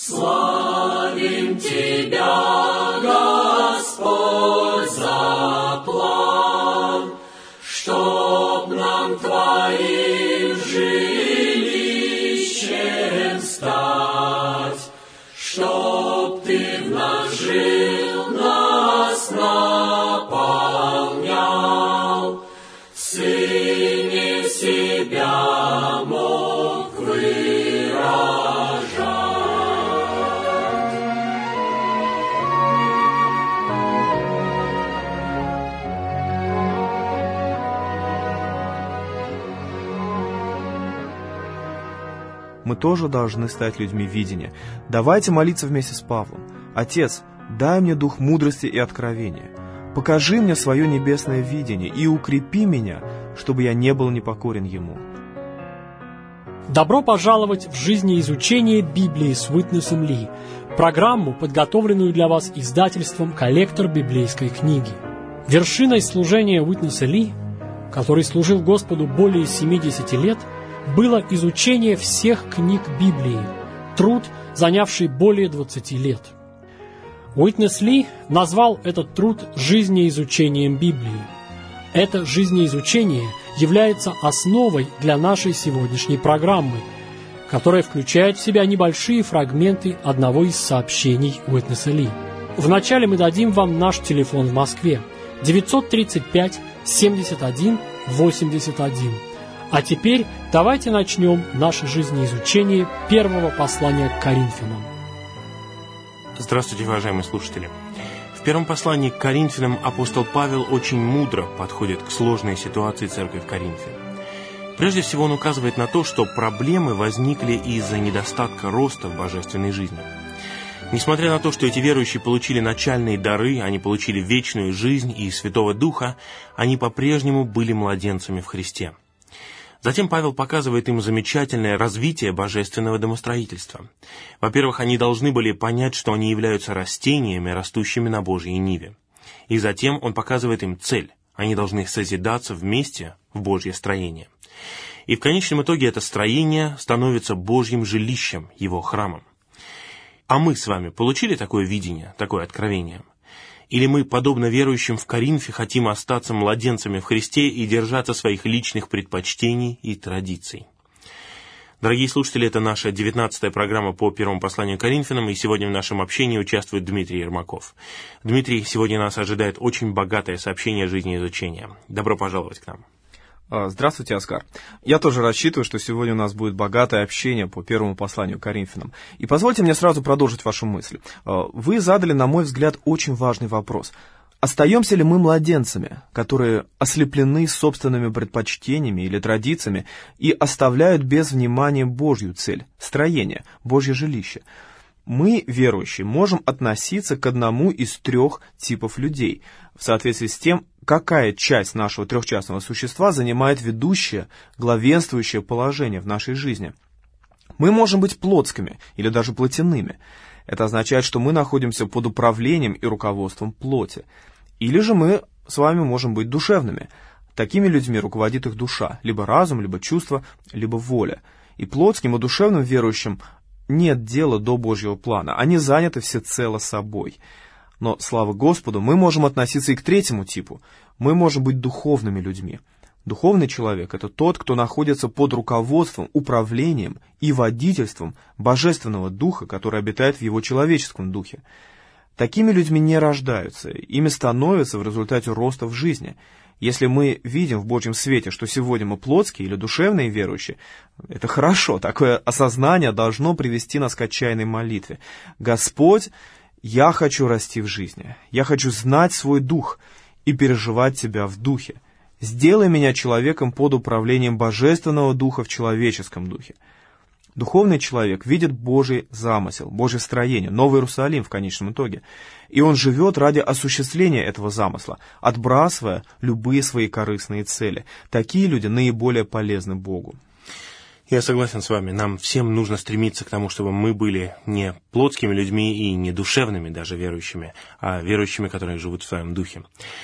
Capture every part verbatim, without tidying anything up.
Славим Тебя, Господь, за план, чтоб нам Твоим жилищем стать, чтоб Ты в нас жил, нас наполнял, в Сыне себя мог выражать. Мы тоже должны стать людьми видения. Давайте молиться вместе с Павлом. «Отец, дай мне дух мудрости и откровения. Покажи мне свое небесное видение и укрепи меня, чтобы я не был непокорен ему». Добро пожаловать в жизнеизучение Библии с Уитнесом Ли, программу, подготовленную для вас издательством «Коллектор библейской книги». Вершиной служения Уитнеса Ли, который служил Господу более семидесяти лет, было изучение всех книг Библии, труд, занявший более двадцати лет. Уитнес Ли назвал этот труд жизнеизучением Библии. Это жизнеизучение является основой для нашей сегодняшней программы, которая включает в себя небольшие фрагменты одного из сообщений Уитнеса Ли. Вначале мы дадим вам наш телефон в Москве девятьсот тридцать пять семьдесят один восемьдесят один. А теперь давайте начнем наше жизнеизучение первого послания к Коринфянам. Здравствуйте, уважаемые слушатели. В первом послании к Коринфянам апостол Павел очень мудро подходит к сложной ситуации церкви в Коринфе. Прежде всего он указывает на то, что проблемы возникли из-за недостатка роста в божественной жизни. Несмотря на то, что эти верующие получили начальные дары, они получили вечную жизнь и Святого Духа, они по-прежнему были младенцами в Христе. Затем Павел показывает им замечательное развитие божественного домостроительства. Во-первых, они должны были понять, что они являются растениями, растущими на Божьей ниве. И затем он показывает им цель. Они должны созидаться вместе в Божье строение. И в конечном итоге это строение становится Божьим жилищем, Его храмом. А мы с вами получили такое видение, такое откровение? Или мы, подобно верующим в Коринфе, хотим остаться младенцами в Христе и держаться своих личных предпочтений и традиций? Дорогие слушатели, это наша девятнадцатая программа по первому посланию к Коринфянам, и сегодня в нашем общении участвует Дмитрий Ермаков. Дмитрий, сегодня нас ожидает очень богатое сообщение жизнеизучения. Добро пожаловать к нам. Здравствуйте, Оскар. Я тоже рассчитываю, что сегодня у нас будет богатое общение по первому посланию к Коринфянам. И позвольте мне сразу продолжить вашу мысль. Вы задали, на мой взгляд, очень важный вопрос. Остаемся ли мы младенцами, которые ослеплены собственными предпочтениями или традициями и оставляют без внимания Божью цель – строение, Божье жилище? Мы, верующие, можем относиться к одному из трех типов людей в соответствии с тем, какая часть нашего трехчастного существа занимает ведущее, главенствующее положение в нашей жизни. Мы можем быть плотскими или даже плотяными. Это означает, что мы находимся под управлением и руководством плоти. Или же мы с вами можем быть душевными. Такими людьми руководит их душа, либо разум, либо чувство, либо воля. И плотским и душевным верующим нет дела до Божьего плана, они заняты всецело собой. Но, слава Господу, мы можем относиться и к третьему типу. Мы можем быть духовными людьми. Духовный человек – это тот, кто находится под руководством, управлением и водительством Божественного Духа, который обитает в его человеческом духе. Такими людьми не рождаются, ими становятся в результате роста в жизни. Если мы видим в Божьем свете, что сегодня мы плотские или душевные верующие, это хорошо, такое осознание должно привести нас к отчаянной молитве. «Господь, я хочу расти в жизни, я хочу знать свой дух и переживать Тебя в духе. Сделай меня человеком под управлением Божественного Духа в человеческом духе». Духовный человек видит Божий замысел, Божье строение, Новый Иерусалим в конечном итоге. И он живет ради осуществления этого замысла, отбрасывая любые свои корыстные цели. Такие люди наиболее полезны Богу. Я согласен с вами. Нам всем нужно стремиться к тому, чтобы мы были не плотскими людьми и не душевными даже верующими, а верующими, которые живут в своем духе.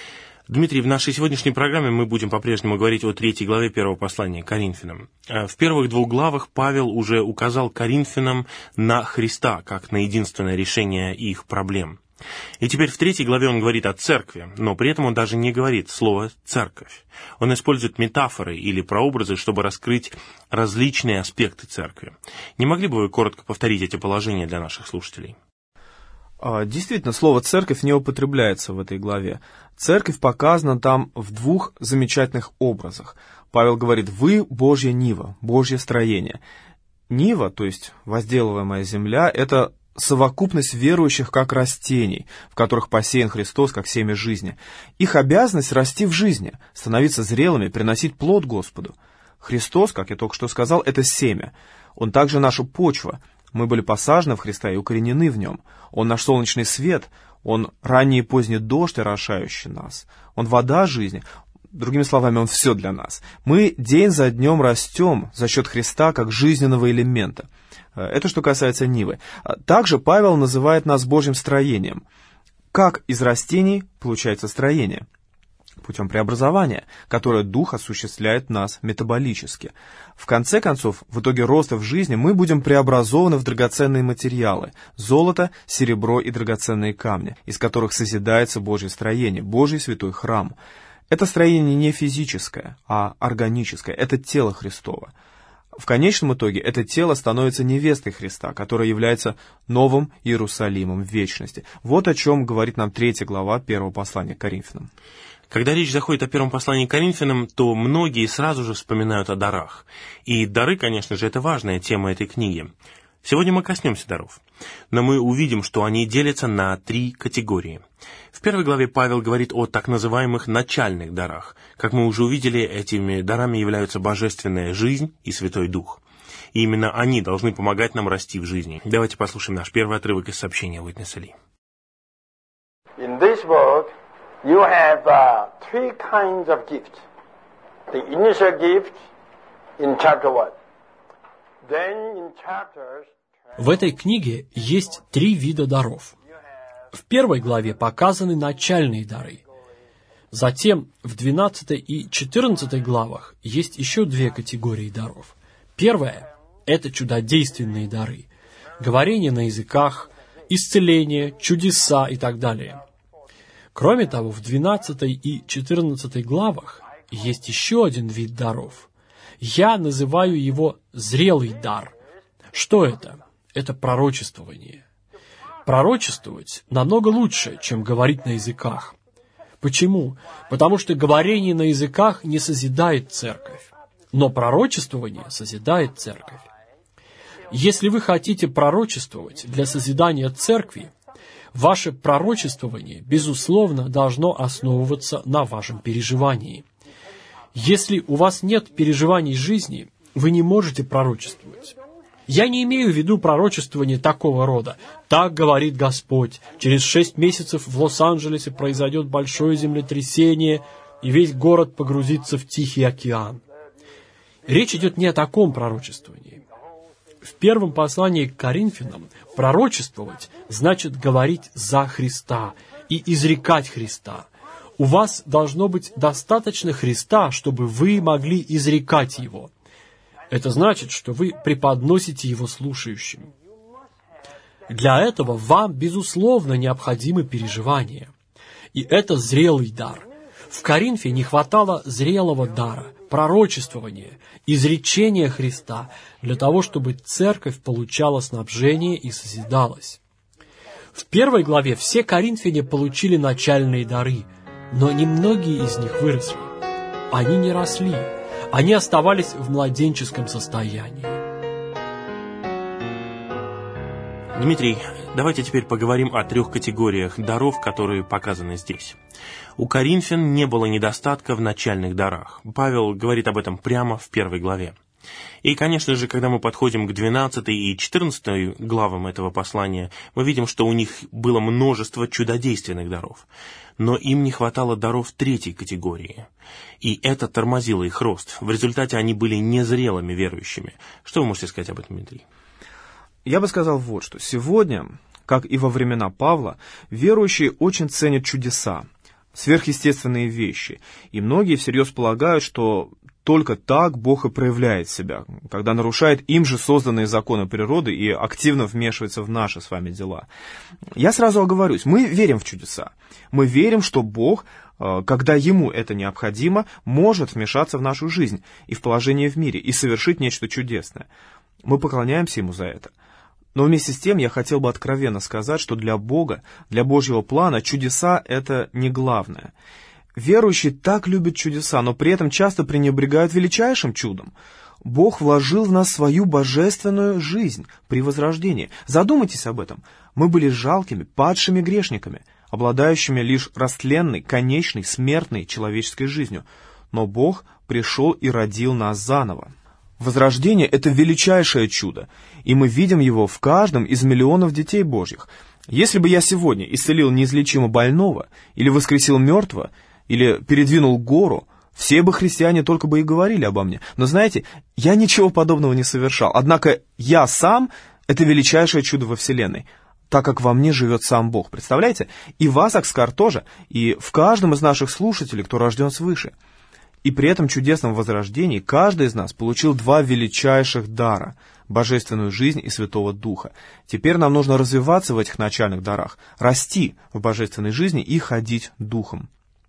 Дмитрий, в нашей сегодняшней программе мы будем по-прежнему говорить о третьей главе первого послания к Коринфянам. В первых двух главах Павел уже указал Коринфянам на Христа, как на единственное решение их проблем. И теперь в третьей главе он говорит о церкви, но при этом он даже не говорит слово «церковь». Он использует метафоры или прообразы, чтобы раскрыть различные аспекты церкви. Не могли бы вы коротко повторить эти положения для наших слушателей? Действительно, слово «церковь» не употребляется в этой главе. Церковь показана там в двух замечательных образах. Павел говорит: «Вы — Божья нива, Божье строение». Нива, то есть возделываемая земля, это совокупность верующих как растений, в которых посеян Христос как семя жизни. Их обязанность расти в жизни, становиться зрелыми, приносить плод Господу. Христос, как я только что сказал, это семя. Он также наша почва. Мы были посажены в Христа и укоренены в Нем. Он наш солнечный свет, Он ранний и поздний дождь, орошающий нас. Он вода жизни. Другими словами, Он все для нас. Мы день за днем растем за счет Христа как жизненного элемента. Это что касается Нивы. Также Павел называет нас Божьим строением. Как из растений получается строение? Путем преобразования, которое Дух осуществляет нас метаболически. В конце концов, в итоге роста в жизни мы будем преобразованы в драгоценные материалы – золото, серебро и драгоценные камни, из которых созидается Божье строение, Божий святой храм. Это строение не физическое, а органическое, это тело Христово. В конечном итоге это тело становится невестой Христа, которая является новым Иерусалимом в вечности. Вот о чем говорит нам третья глава первого послания к Коринфянам. Когда речь заходит о первом послании к Коринфянам, то многие сразу же вспоминают о дарах. И дары, конечно же, это важная тема этой книги. Сегодня мы коснемся даров, но мы увидим, что они делятся на три категории. В первой главе Павел говорит о так называемых начальных дарах. Как мы уже увидели, этими дарами являются божественная жизнь и Святой Дух. И именно они должны помогать нам расти в жизни. Давайте послушаем наш первый отрывок из сообщения Уитнеса Ли. In this book, you have uh, three kinds of gifts. The initial gift in chapter one. Then in chapters... В этой книге есть три вида даров. В первой главе показаны начальные дары. Затем в двенадцатой и четырнадцатой главах есть еще две категории даров. Первая – это чудодейственные дары. Говорение на языках, исцеление, чудеса и так далее. Кроме того, в двенадцатой и четырнадцатой главах есть еще один вид даров. Я называю его зрелый дар. Что это? Это пророчествование. Пророчествовать намного лучше, чем говорить на языках. Почему? Потому что говорение на языках не созидает церковь, но пророчествование созидает церковь. Если вы хотите пророчествовать для созидания церкви, ваше пророчествование, безусловно, должно основываться на вашем переживании. Если у вас нет переживаний жизни, вы не можете пророчествовать. Я не имею в виду пророчествование такого рода. Так говорит Господь. Через шесть месяцев в Лос-Анджелесе произойдет большое землетрясение, и весь город погрузится в Тихий океан. Речь идет не о таком пророчествовании. В первом послании к Коринфянам пророчествовать значит говорить за Христа и изрекать Христа. У вас должно быть достаточно Христа, чтобы вы могли изрекать Его. Это значит, что вы преподносите Его слушающим. Для этого вам, безусловно, необходимы переживания. И это зрелый дар. В Коринфе не хватало зрелого дара, пророчествования, изречения Христа, для того, чтобы церковь получала снабжение и созидалась. В первой главе все коринфяне получили начальные дары, но немногие из них выросли. Они не росли. Они оставались в младенческом состоянии. Дмитрий, давайте теперь поговорим о трех категориях даров, которые показаны здесь. У коринфян не было недостатка в начальных дарах. Павел говорит об этом прямо в первой главе. И, конечно же, когда мы подходим к двенадцатой и четырнадцатой главам этого послания, мы видим, что у них было множество чудодейственных даров. Но им не хватало даров третьей категории. И это тормозило их рост. В результате они были незрелыми верующими. Что вы можете сказать об этом, Дмитрий? Я бы сказал вот что. Сегодня, как и во времена Павла, верующие очень ценят чудеса. сверхъестественные вещи. И многие всерьез полагают, что только так Бог и проявляет себя, когда нарушает им же созданные законы природы и активно вмешивается в наши с вами дела. Я сразу оговорюсь, мы верим в чудеса. Мы верим, что Бог, когда Ему это необходимо, может вмешаться в нашу жизнь и в положение в мире, и совершить нечто чудесное. Мы поклоняемся Ему за это. Но вместе с тем я хотел бы откровенно сказать, что для Бога, для Божьего плана чудеса — это не главное. Верующие так любят чудеса, но при этом часто пренебрегают величайшим чудом. Бог вложил в нас свою божественную жизнь при возрождении. Задумайтесь об этом. Мы были жалкими, падшими грешниками, обладающими лишь растленной, конечной, смертной человеческой жизнью. Но Бог пришел и родил нас заново. Возрождение — это величайшее чудо, и мы видим его в каждом из миллионов детей Божьих. Если бы я сегодня исцелил неизлечимо больного, или воскресил мертвого, или передвинул гору, все бы христиане только бы и говорили обо мне. Но знаете, я ничего подобного не совершал. Однако я сам — это величайшее чудо во Вселенной, так как во мне живет сам Бог. Представляете? И вас, Акскар, тоже, и в каждом из наших слушателей, кто рожден свыше. И при этом чудесном возрождении каждый из нас получил два величайших дара — божественную жизнь и Святого Духа. Теперь нам нужно развиваться в этих начальных дарах, расти в божественной жизни и ходить Духом.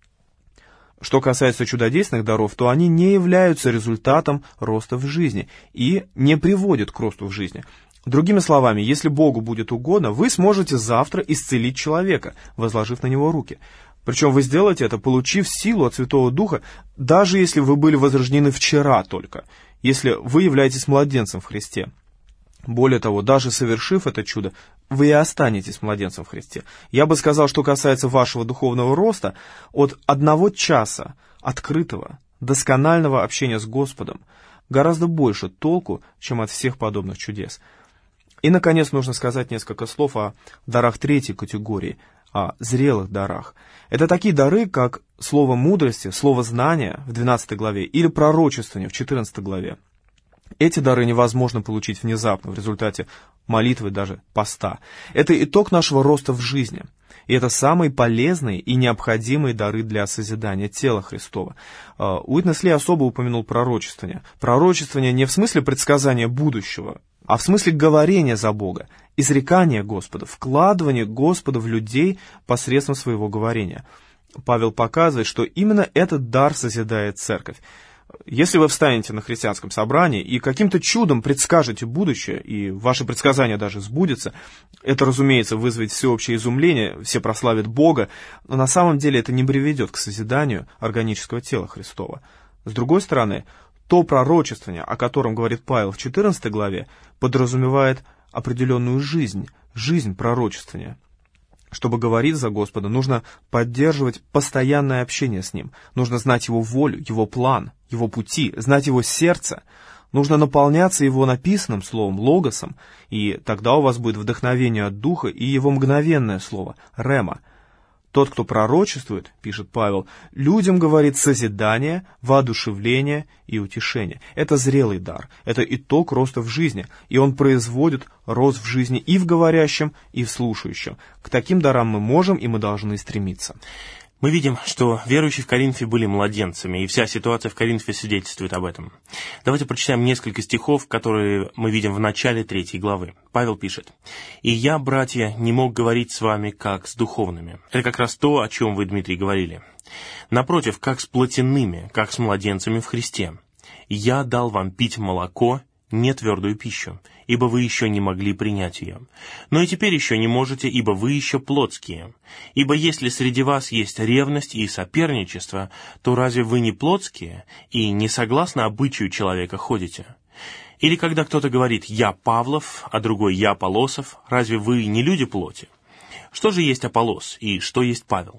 Что касается чудодейственных даров, то они не являются результатом роста в жизни и не приводят к росту в жизни. Другими словами, если Богу будет угодно, вы сможете завтра исцелить человека, возложив на него руки. Причем вы сделаете это, получив силу от Святого Духа, даже если вы были возрождены вчера только, если вы являетесь младенцем в Христе. Более того, даже совершив это чудо, вы и останетесь младенцем в Христе. Я бы сказал, что касается вашего духовного роста, от одного часа открытого, досконального общения с Господом гораздо больше толку, чем от всех подобных чудес. И, наконец, нужно сказать несколько слов о дарах третьей категории, о зрелых дарах. Это такие дары, как слово мудрости, слово знания в двенадцатой главе или пророчествование в четырнадцатой главе. Эти дары невозможно получить внезапно, в результате молитвы, даже поста. Это итог нашего роста в жизни. И это самые полезные и необходимые дары для созидания тела Христова. Уитнес Ли особо упомянул пророчествование. Пророчествование не в смысле предсказания будущего, а в смысле говорения за Бога, изрекания Господа, вкладывания Господа в людей посредством своего говорения. Павел показывает, что именно этот дар созидает церковь. Если вы встанете на христианском собрании и каким-то чудом предскажете будущее, и ваше предсказание даже сбудется, это, разумеется, вызовет всеобщее изумление, все прославят Бога, но на самом деле это не приведет к созиданию органического тела Христова. С другой стороны, то пророчествование, о котором говорит Павел в четырнадцатой главе, подразумевает определенную жизнь, жизнь пророчествования. Чтобы говорить за Господа, нужно поддерживать постоянное общение с Ним. Нужно знать Его волю, Его план, Его пути, знать Его сердце. Нужно наполняться Его написанным словом, логосом, и тогда у вас будет вдохновение от Духа и Его мгновенное слово, рема. Тот, кто пророчествует, пишет Павел, людям говорит созидание, воодушевление и утешение. Это зрелый дар, это итог роста в жизни, и он производит рост в жизни и в говорящем, и в слушающем. К таким дарам мы можем и мы должны стремиться. Мы видим, что верующие в Коринфе были младенцами, и вся ситуация в Коринфе свидетельствует об этом. Давайте прочитаем несколько стихов, которые мы видим в начале третьей главы. Павел пишет: «И я, братья, не мог говорить с вами, как с духовными». Это как раз то, о чем вы, Дмитрий, говорили. Напротив, как с плотяными, как с младенцами в Христе. «Я дал вам пить молоко, не твердую пищу, ибо вы еще не могли принять ее. Но и теперь еще не можете, ибо вы еще плотские. Ибо если среди вас есть ревность и соперничество, то разве вы не плотские и не согласно обычаю человека ходите? Или когда кто-то говорит «я Павлов», а другой «я Аполосов», разве вы не люди плоти? Что же есть Аполос и что есть Павел?»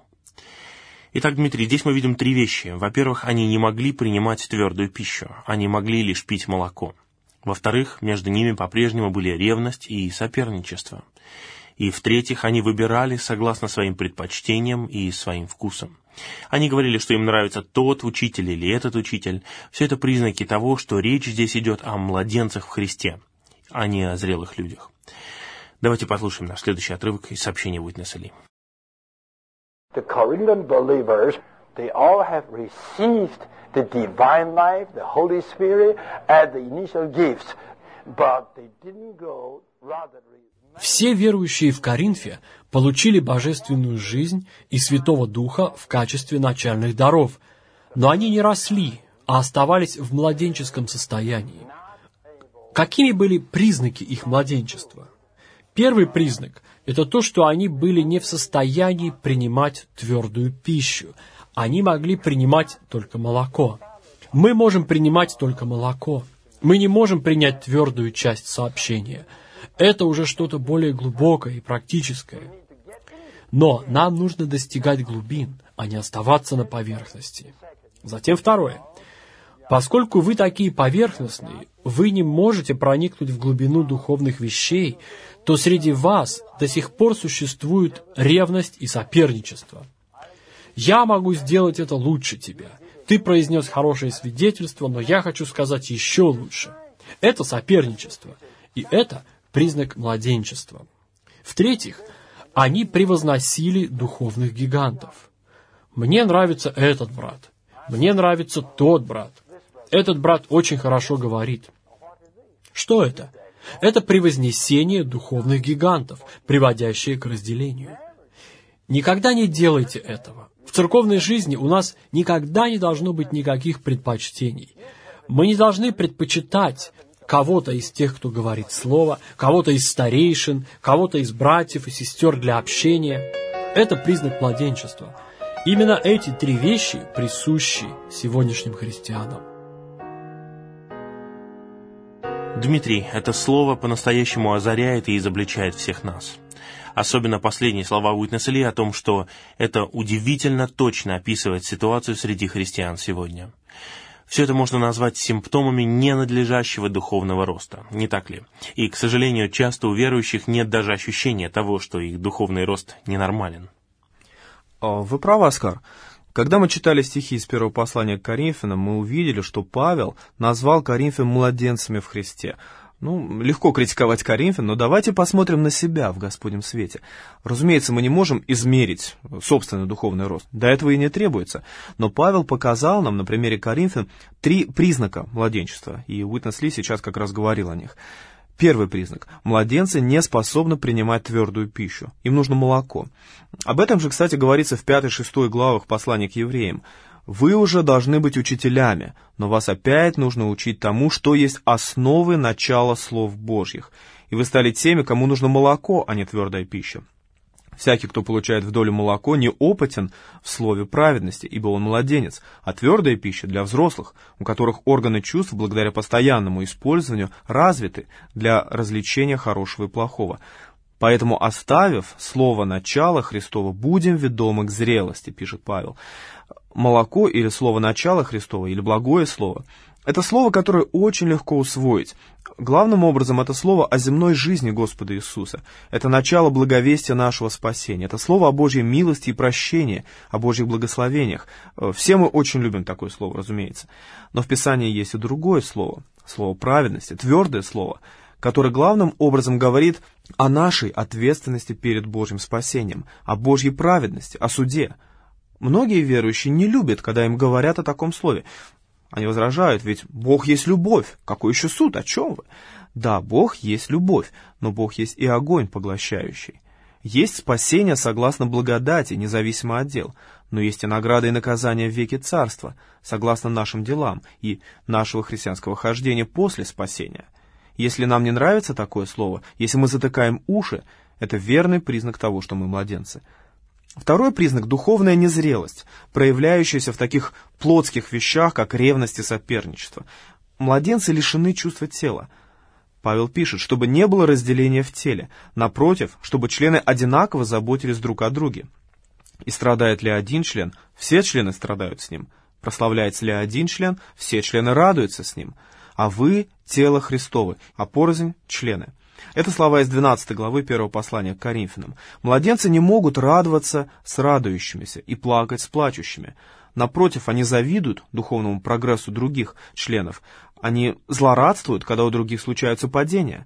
Итак, Дмитрий, здесь мы видим три вещи. Во-первых, они не могли принимать твердую пищу, они могли лишь пить молоко. Во-вторых, между ними по-прежнему были ревность и соперничество. И в-третьих, они выбирали согласно своим предпочтениям и своим вкусам. Они говорили, что им нравится тот учитель или этот учитель. Все это признаки того, что речь здесь идет о младенцах в Христе, а не о зрелых людях. Давайте послушаем наш следующий отрывок из сообщения Уитнеса Ли. The Corinthian believers, they all have received the divine life, the Holy Spirit, as the initial gifts, but they didn't go rather. Все верующие в Коринфе получили божественную жизнь и Святого Духа в качестве начальных даров, но они не росли, а оставались в младенческом состоянии. Какими были признаки их младенчества? Первый признак – это то, что они были не в состоянии принимать твердую пищу. Они могли принимать только молоко. Мы можем принимать только молоко. Мы не можем принять твердую часть сообщения. Это уже что-то более глубокое и практическое. Но нам нужно достигать глубин, а не оставаться на поверхности. Затем второе. Поскольку вы такие поверхностные, вы не можете проникнуть в глубину духовных вещей, то среди вас до сих пор существует ревность и соперничество. Я могу сделать это лучше тебя. Ты произнес хорошее свидетельство, но я хочу сказать еще лучше. Это соперничество. И это признак младенчества. В-третьих, они превозносили духовных гигантов. Мне нравится этот брат. Мне нравится тот брат. Этот брат очень хорошо говорит. Что это? Это превознесение духовных гигантов, приводящее к разделению. Никогда не делайте этого. В церковной жизни у нас никогда не должно быть никаких предпочтений. Мы не должны предпочитать кого-то из тех, кто говорит слово, кого-то из старейшин, кого-то из братьев и сестер для общения. Это признак младенчества. Именно эти три вещи присущи сегодняшним христианам. Дмитрий, это слово по-настоящему озаряет и изобличает всех нас. Особенно последние слова Уитнеса Ли о том, что это удивительно точно описывает ситуацию среди христиан сегодня. Все это можно назвать симптомами ненадлежащего духовного роста, не так ли? И, к сожалению, часто у верующих нет даже ощущения того, что их духовный рост ненормален. Вы правы, Оскар. Когда мы читали стихи из первого послания к Коринфянам, мы увидели, что Павел назвал Коринфян младенцами в Христе. Ну, легко критиковать Коринфян, но давайте посмотрим на себя в Господнем свете. Разумеется, мы не можем измерить собственный духовный рост. До этого и не требуется. Но Павел показал нам на примере Коринфян три признака младенчества. И Уитнес Ли сейчас как раз говорил о них. Первый признак. Младенцы не способны принимать твердую пищу. Им нужно молоко. Об этом же, кстати, говорится в пятой-шестой главах послания к евреям. Вы уже должны быть учителями, но вас опять нужно учить тому, что есть основы начала слов Божьих. И вы стали теми, кому нужно молоко, а не твердая пища. Всякий, кто получает в долю молоко, неопытен в слове праведности, ибо он младенец, а твердая пища для взрослых, у которых органы чувств, благодаря постоянному использованию, развиты для развлечения хорошего и плохого. Поэтому, оставив слово начала Христова, будем ведомы к зрелости, пишет Павел. Молоко или слово начала Христова, или благое слово – это слово, которое очень легко усвоить. Главным образом, это слово о земной жизни Господа Иисуса. Это начало благовестия нашего спасения. Это слово о Божьей милости и прощении, о Божьих благословениях. Все мы очень любим такое слово, разумеется. Но в Писании есть и другое слово, слово праведности, твердое слово, которое главным образом говорит о нашей ответственности перед Божьим спасением, о Божьей праведности, о суде. Многие верующие не любят, когда им говорят о таком слове. Они возражают, ведь Бог есть любовь. Какой еще суд? О чем вы? Да, Бог есть любовь, но Бог есть и огонь поглощающий. Есть спасение согласно благодати, независимо от дел, но есть и награда и наказание в веке царства, согласно нашим делам и нашего христианского хождения после спасения. Если нам не нравится такое слово, если мы затыкаем уши, это верный признак того, что мы младенцы. Второй признак – духовная незрелость, проявляющаяся в таких плотских вещах, как ревность и соперничество. Младенцы лишены чувства тела. Павел пишет, чтобы не было разделения в теле, напротив, чтобы члены одинаково заботились друг о друге. И страдает ли один член, все члены страдают с ним. Прославляется ли один член, все члены радуются с ним. А вы – тело Христово, а порознь – члены. Это слова из двенадцатой главы первого послания к Коринфянам. Младенцы не могут радоваться с радующимися и плакать с плачущими. Напротив, они завидуют духовному прогрессу других членов. Они злорадствуют, когда у других случаются падения.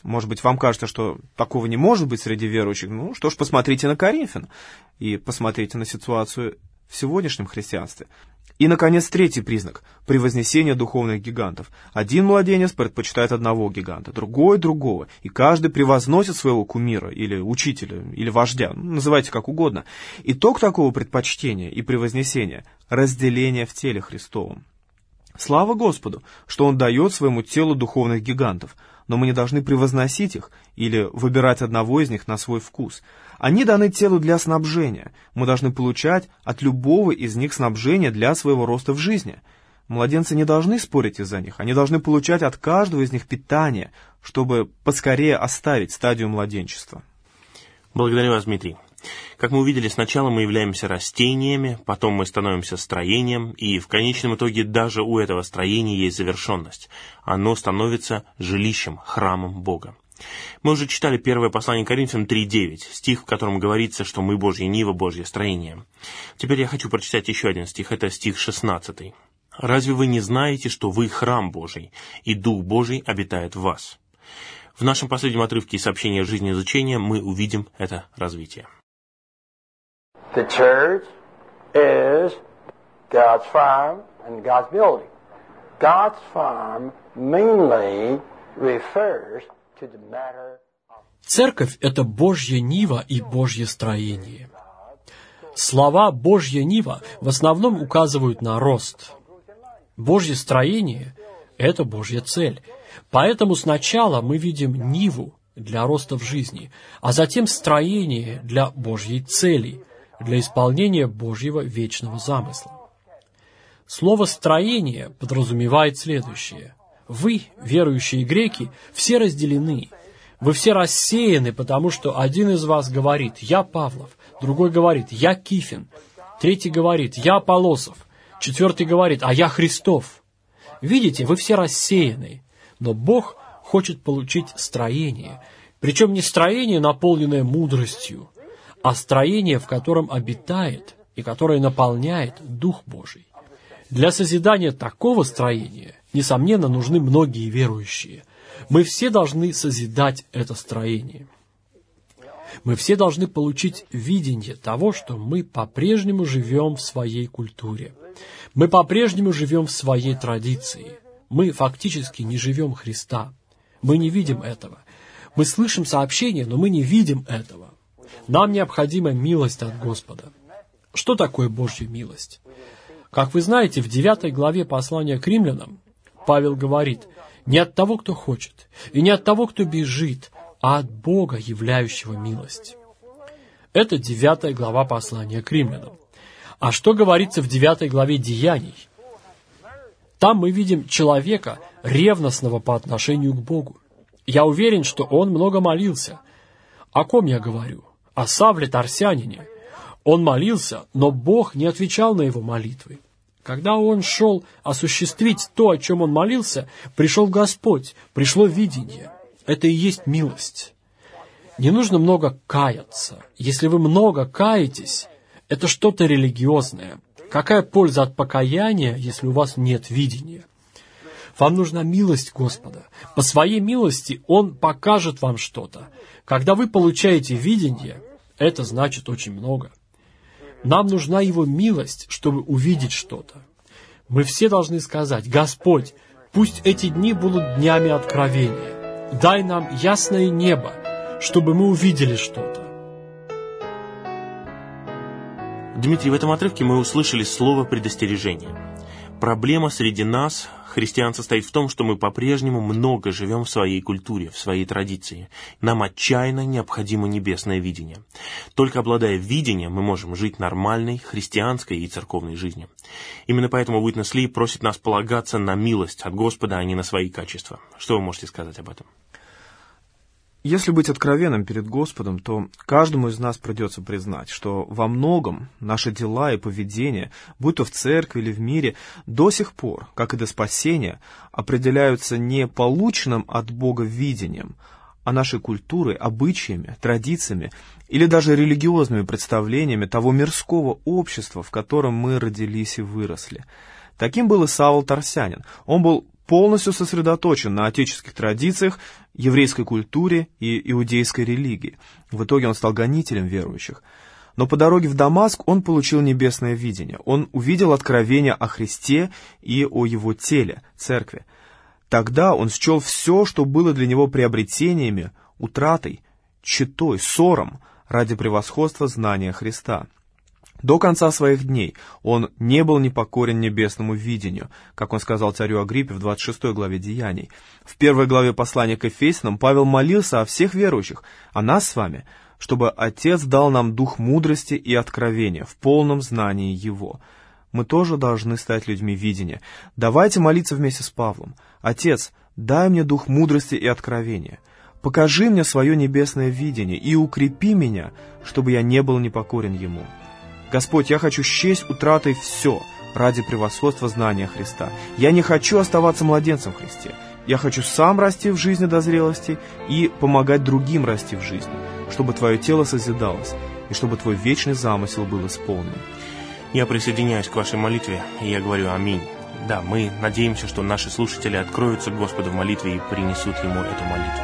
Может быть, вам кажется, что такого не может быть среди верующих. Ну что ж, посмотрите на Коринфян и посмотрите на ситуацию в сегодняшнем христианстве. И, наконец, третий признак – превознесение духовных гигантов. Один младенец предпочитает одного гиганта, другой – другого, и каждый превозносит своего кумира или учителя, или вождя, называйте как угодно. Итог такого предпочтения и превознесения – разделение в теле Христовом. Слава Господу, что Он дает своему телу духовных гигантов, но мы не должны превозносить их или выбирать одного из них на свой вкус. Они даны телу для снабжения. Мы должны получать от любого из них снабжение для своего роста в жизни. Младенцы не должны спорить из-за них. Они должны получать от каждого из них питание, чтобы поскорее оставить стадию младенчества. Благодарю вас, Дмитрий. Как мы увидели, сначала мы являемся растениями, потом мы становимся строением, и в конечном итоге даже у этого строения есть завершенность. Оно становится жилищем, храмом Бога. Мы уже читали первое послание Коринфянам три девять, стих, в котором говорится, что мы Божья нива, Божье строение. Теперь я хочу прочитать еще один стих, это стих шестнадцатый. «Разве вы не знаете, что вы храм Божий, и Дух Божий обитает в вас?» В нашем последнем отрывке сообщения жизни изучения мы увидим это развитие. The church is God's farm and God's building. God's farm mainly refers to the matter of... Церковь – это Божья нива и Божье строение. Слова «Божья нива» в основном указывают на рост. Божье строение – это Божья цель. Поэтому сначала мы видим ниву для роста в жизни, а затем строение для Божьей цели, для исполнения Божьего вечного замысла. Слово «строение» подразумевает следующее. Вы, верующие греки, все разделены. Вы все рассеяны, потому что один из вас говорит «Я Павлов», другой говорит «Я Кифин», третий говорит «Я Аполлосов», четвертый говорит «А я Христов». Видите, вы все рассеяны, но Бог хочет получить строение, причем не строение, наполненное мудростью, а строение, в котором обитает и которое наполняет Дух Божий. Для созидания такого строения, несомненно, нужны многие верующие. Мы все должны созидать это строение. Мы все должны получить видение того, что мы по-прежнему живем в своей культуре. Мы по-прежнему живем в своей традиции. Мы фактически не живем Христа. Мы не видим этого. Мы слышим сообщения, но мы не видим этого. Нам необходима милость от Господа. Что такое Божья милость? Как вы знаете, в девятой главе послания к римлянам Павел говорит, не от того, кто хочет, и не от того, кто бежит, а от Бога, являющего милость. Это девятая глава послания к римлянам. А что говорится в девятой главе Деяний? Там мы видим человека, ревностного по отношению к Богу. Я уверен, что он много молился. О ком я говорю? О Савле Тарсянине. Он молился, но Бог не отвечал на его молитвы. Когда он шел осуществить то, о чем он молился, пришел Господь, пришло видение. Это и есть милость. Не нужно много каяться. Если вы много каетесь, это что-то религиозное. Какая польза от покаяния, если у вас нет видения? Вам нужна милость Господа. По своей милости Он покажет вам что-то. Когда вы получаете видение, это значит очень много. Нам нужна Его милость, чтобы увидеть что-то. Мы все должны сказать: Господь, пусть эти дни будут днями откровения. Дай нам ясное небо, чтобы мы увидели что-то. Дмитрий, в этом отрывке мы услышали слово предостережения. Проблема среди нас, христиан, состоит в том, что мы по-прежнему много живем в своей культуре, в своей традиции. Нам отчаянно необходимо небесное видение. Только обладая видением, мы можем жить нормальной христианской и церковной жизнью. Именно поэтому Witness Lee просит нас полагаться на милость от Господа, а не на свои качества. Что вы можете сказать об этом? Если быть откровенным перед Господом, то каждому из нас придется признать, что во многом наши дела и поведение, будь то в церкви или в мире, до сих пор, как и до спасения, определяются не полученным от Бога видением, а нашей культурой, обычаями, традициями или даже религиозными представлениями того мирского общества, в котором мы родились и выросли. Таким был и Савл Тарсянин. Он был полностью сосредоточен на отеческих традициях, еврейской культуре и иудейской религии. В итоге он стал гонителем верующих. Но по дороге в Дамаск он получил небесное видение. Он увидел откровение о Христе и о его теле, церкви. Тогда он счел все, что было для него приобретениями, утратой, тщетой, ссором ради превосходства знания Христа. До конца своих дней он не был непокорен небесному видению, как он сказал царю Агриппе в двадцать шестой главе Деяний. В первой главе послания к Ефесянам Павел молился о всех верующих, о нас с вами, чтобы Отец дал нам дух мудрости и откровения в полном знании Его. Мы тоже должны стать людьми видения. Давайте молиться вместе с Павлом. Отец, дай мне дух мудрости и откровения. Покажи мне свое небесное видение и укрепи меня, чтобы я не был непокорен Ему. Господь, я хочу счесть утратой все ради превосходства знания Христа. Я не хочу оставаться младенцем в Христе. Я хочу сам расти в жизни до зрелости и помогать другим расти в жизни, чтобы Твое тело созидалось и чтобы Твой вечный замысел был исполнен. Я присоединяюсь к вашей молитве, и я говорю аминь. Да, мы надеемся, что наши слушатели откроются к Господу в молитве и принесут Ему эту молитву.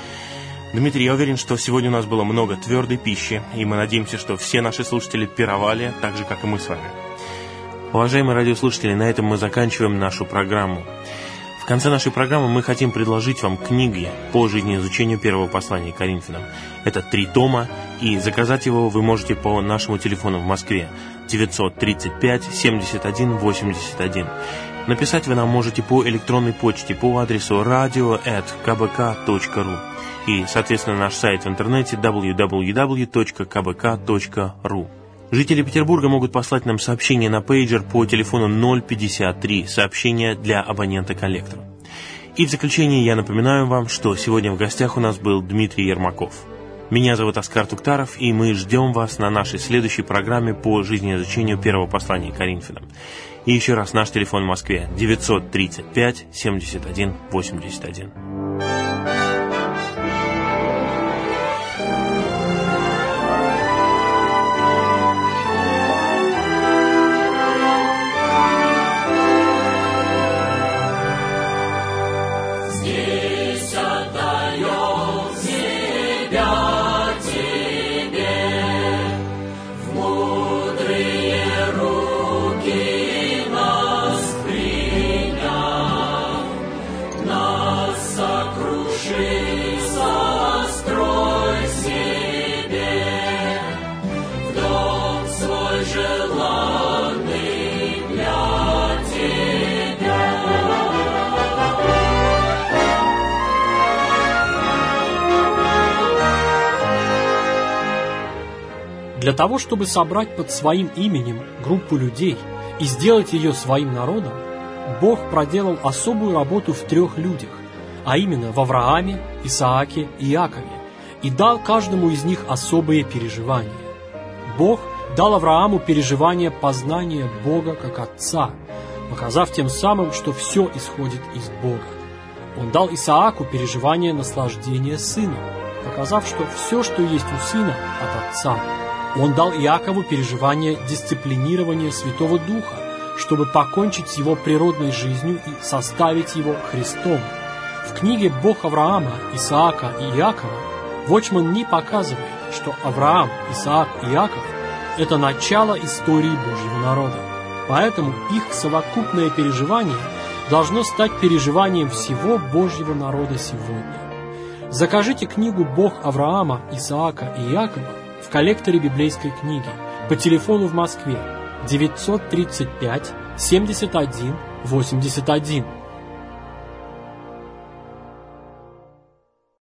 Дмитрий, я уверен, что сегодня у нас было много твердой пищи, и мы надеемся, что все наши слушатели пировали, так же, как и мы с вами. Уважаемые радиослушатели, на этом мы заканчиваем нашу программу. В конце нашей программы мы хотим предложить вам книги по жизнеизучению первого послания к Коринфянам. Это три тома, и заказать его вы можете по нашему телефону в Москве девятьсот тридцать пять семьдесят один восемьдесят один. Написать вы нам можете по электронной почте по адресу радио эт ка бэ ка точка ру и, соответственно, наш сайт в интернете дабл ю дабл ю дабл ю точка ка бэ ка точка ру. Жители Петербурга могут послать нам сообщение на пейджер по телефону ноль пятьдесят три, сообщение для абонента-коллектора. И в заключение я напоминаю вам, что сегодня в гостях у нас был Дмитрий Ермаков. Меня зовут Оскар Туктаров, и мы ждем вас на нашей следующей программе по жизнеизучению первого послания к Коринфянам. И еще раз наш телефон в Москве девятьсот тридцать пять семьдесят один восемьдесят один. Для того, чтобы собрать под своим именем группу людей и сделать ее своим народом, Бог проделал особую работу в трех людях, а именно в Аврааме, Исааке и Иакове, и дал каждому из них особые переживания. Бог дал Аврааму переживание познания Бога как Отца, показав тем самым, что все исходит из Бога. Он дал Исааку переживание наслаждения сыном, показав, что все, что есть у сына, от Отца. Он дал Иакову переживание дисциплинирования Святого Духа, чтобы покончить с его природной жизнью и составить его Христом. В книге «Бог Авраама, Исаака и Иакова» Watchman Nee показывает, что Авраам, Исаак и Иаков – это начало истории Божьего народа. Поэтому их совокупное переживание должно стать переживанием всего Божьего народа сегодня. Закажите книгу «Бог Авраама, Исаака и Иакова» в коллекторе библейской книги по телефону в Москве девятьсот тридцать пять семьдесят один восемьдесят один.